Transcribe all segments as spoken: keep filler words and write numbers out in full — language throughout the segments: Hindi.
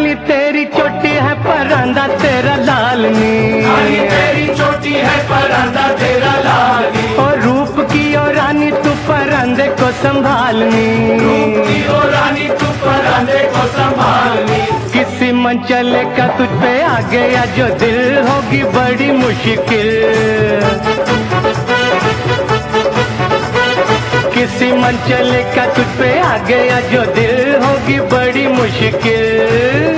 काली तेरी चोटी है परांदा तेरा लाल नी, काली तेरी चोटी है परांदा तेरा लाल नी। और रूप की ओ रानी तू परांदे को संभालनी, रूप की ओ रानी तू परांदे को संभालनी। किसी मंचले का तुझ पे आ गया जो दिल होगी बड़ी मुश्किल, किसी मंचले का तुझ पे आ गया जो दिल होगी बड़ी मुश्किल।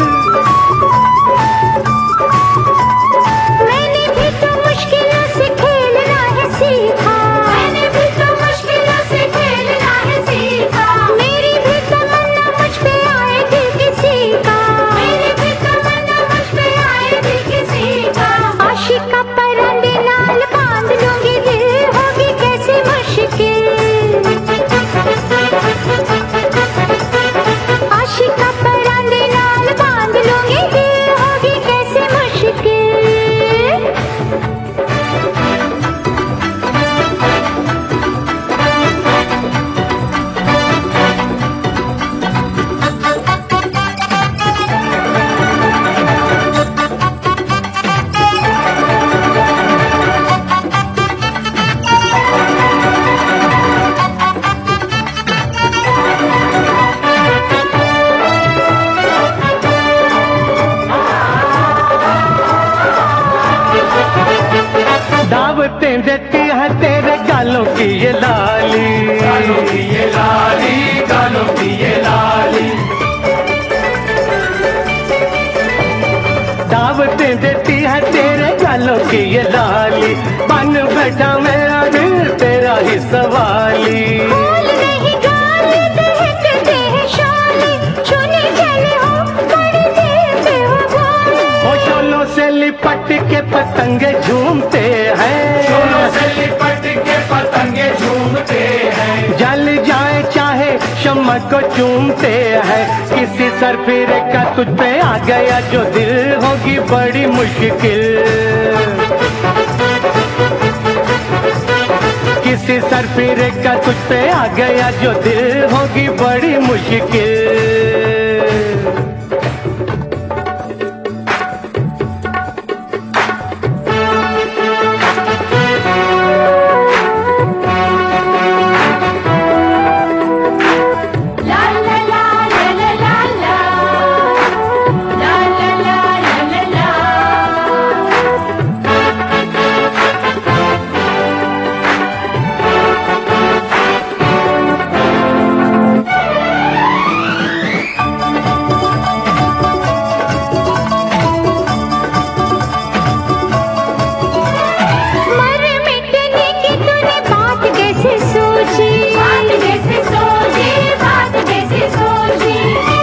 मैंने भी तो मुश्किलों से खेलना है सीखा, मैंने भी तो मुश्किलों से खेलना है सीखा। मेरी भी तमन्ना मुझ पे आएगी किसी का, मेरी भी तमन्ना मुझ पे आएगी किसी का। आशिक का परंदे नाल बांध लूंगी दिल होगी कैसी मुश्किल, आशिक का परंदे नाल बांध लूंगी दिल होगी कैसी मुश्किल। दावतें देती है तेरे गालों की ये लाली, गालों की ये लाली, गालों की ये लाली। दावतें देती है तेरे गालों की ये लाली, बन बैठा मेरा दिल तेरा ही सवाली। फूल नहीं गाल दहकते हैं शोले, छूने चले हो बड़े दिल पे हो भोले। वो शोलों से लिपट के पतंगे झूमते हैं, शोलों से लिपट के पतंगे झूमते हैं। जल जाए चाहे शम्मा को चूमते हैं। किसी सरफिरे का तुझ पे आ गया जो दिल होगी बड़ी मुश्किल, किसी सरफिरे का तुझ पे आ गया जो दिल होगी बड़ी मुश्किल। ला ला ला ला ला ला ला, ला ला ला ला ला ला। मर मिटने की तूने बात कैसे सोची, बात कैसे सोची, बात कैसे सोची।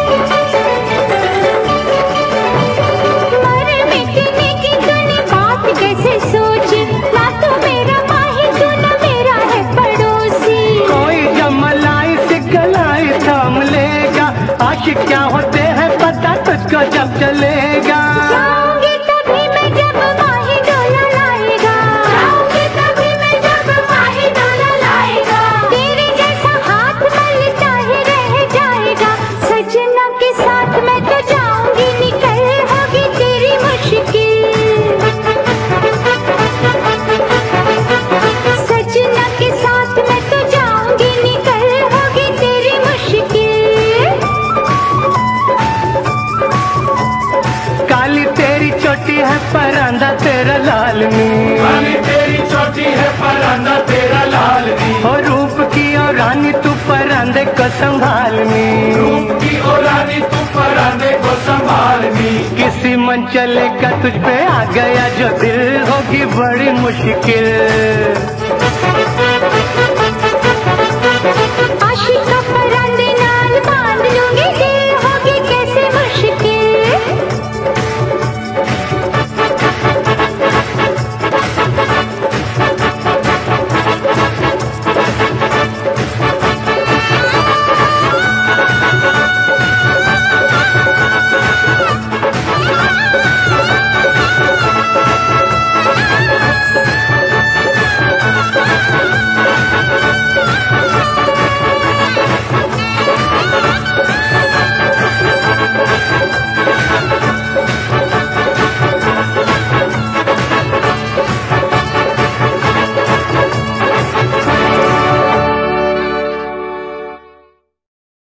मर मिटने की तूने बात कैसे सोची, ना तो मेरा माही तू ना मेरा है पड़ोसी। कोई जमलाई सिखलाई थाम लेगा, आशिक क्या होते हैं पता तुझको जब चलेगा। जाऊंगी तभी मैं जब माही डोला लाएगा, जाऊंगी तभी मैं जब माही डोला लाएगा। तेरे जैसा हाथ मलता ही रह जाएगा, सजना के साथ मैं तो जाऊंगी निकल होगी तेरी मुश्किल। सजना के साथ मैं तो जाऊंगी निकल होगी तेरी मुश्किल। काली तेरी चोटी है परांदा तेरा लाल नी, काली तेरी चोटी है परांदा तेरा लाल नी। और रूप की और रानी तू परांदे को संभालनी, रूप की ओ रानी तू परांदे को संभालनी। किसी मंचले का तुझ पे आ गया जो दिल होगी बड़ी मुश्किल।